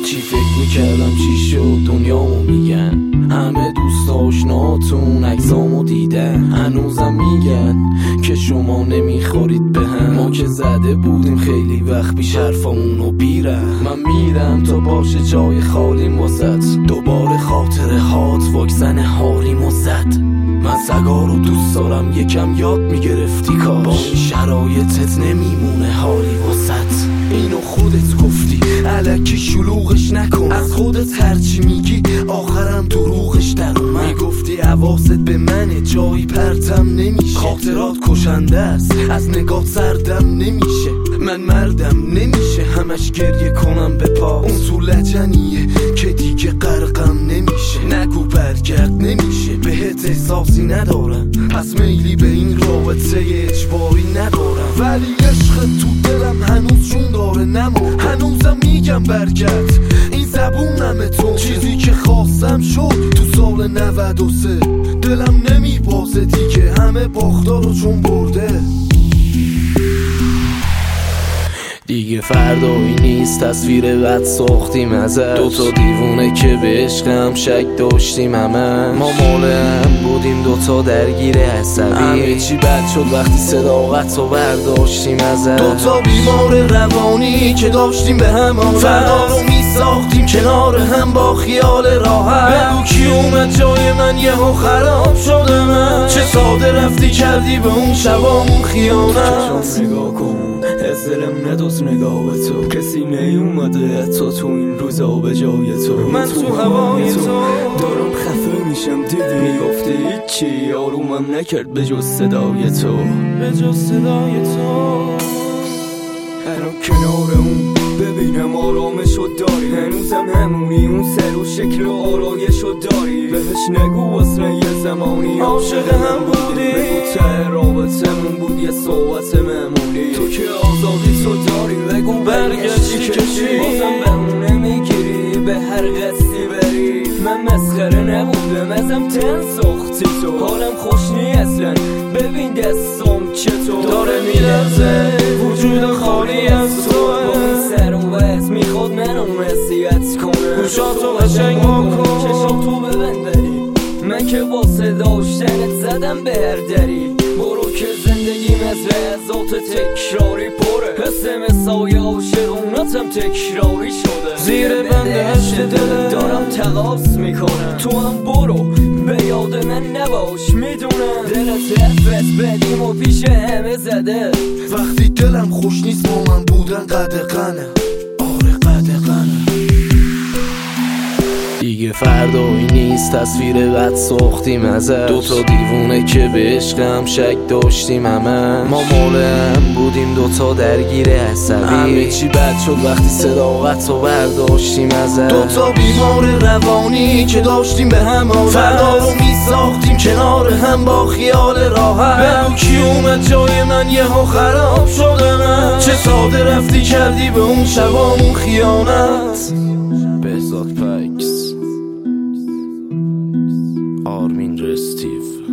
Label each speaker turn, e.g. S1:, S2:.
S1: چی فکر میکردم چی شد دنیامو میگن، همه دوست آشناتون عکسامو دیدن، هنوزم میگن که شما نمیخورید به هم. ما که زده بودیم خیلی وقت پیش حرفامونو بیرم. من میرم تا باشه جای خالیم واسط، دوباره خاطره هات واکسن حالیم و زد. من سگا رو دوست دارم یکم یاد میگرفتی کاش، با این شرایطت نمیمونه حالی واسط. اینو خودت گفتی الکی شلوغش نکن، از خودت هرچی میگی آخرم دروغش در اومد. میگفتی حواست به منه جایی پرتم نمیشه، خاطرات کشنده است از نگاه سردم نمیشه. من مردم نمیشه همش گریه کنم به پاس، اون تو لجنیه که دیگه غرقم نمیشه. نگو برگرد نمیشه بهت احساسی ندارم، پس میلی به این رابطه اجباری ندارم. ولی عشق تو دلم هنوز جون داره نمو، هنوزم میگم برگرد این زبونمه تو. چیزی که خواستم شد تو سال 93، دلم نمیبازه دیگه همه باختارو چون برده. دیگه فردایی نیست تصویر بد ساختیم ازش، دوتا دیوونه که به عشقم شک داشتیم همه. ما مال هم بودیم دوتا درگیر عصبی، همه چی بد شد وقتی صداقت رو برداشتیم ازش. دوتا بیمار روانی که داشتیم به هم فردا رو میساختیم کنار هم با خیال راحت. بگو کی اومد جای من یهو خراب شده من، چه ساده رفتی کردی به اون شبامون خیانت.
S2: نگاه کن از دلم ندوز نگاه تو، کسی نیومده حتی تو این روزا به جای تو.
S1: من تو هوای تو
S2: دارم خفه میشم دیدی، میگفتی هیچی آرومم نکرد به جز صدای تو،
S1: به جز صدای تو.
S2: الان کنار اون ببینم آرامشو داری، هنوزم همونی اون سر و شکل و آرایشو داری. بهش نگو اصلا یه زمانی
S1: عاشق هم بودی،
S2: بگو ته رابطمون بود یه صحبت معمولی. تو که آزادی تو داری بگو
S1: برگشتی که چی،
S2: بازم بمونه میگیری به هر قصدی بری. من مسخره نبودم ازم تن ساختی تو، حالم خوش نی اصلا ببین دستم چطور
S1: داره میلرزه وجود خالی از تو.
S2: میخواد منو مسیحت کنه،
S1: گوشاتو قشنگ بکن
S2: چشاتو ببندری، من که واسه داشتنت زدم به هر دری. برو که زندگیم از لحظات تکراری پره، حس مسای عاشقونتم تکراری شده.
S1: زیر بند هشت دلت
S2: دارم تقاس میکنم، تو هم برو به یاد من نباش. میدونم دلت حرفت بدیم و پیش همه زده،
S1: وقتی دلم خوش نیست با من بودن قدقنه. دیگه فردایی نیست تصویر بد ساختیم ازش، دوتا دیوونه که به عشقم شک داشتیم همه. ما مال هم بودیم دوتا درگیر عصبی، همه چی بد شد وقتی صداقت رو برداشتیم ازش. دوتا بیمار روانی که داشتیم به هم فردا رو میساختیم کنار هم با خیال راحت. بگو کی اومد جای من یهو خراب شده من، چه ساده رفتی کردی به اون شبامون خیانت. بهزاد پکس، آرمین رستیو.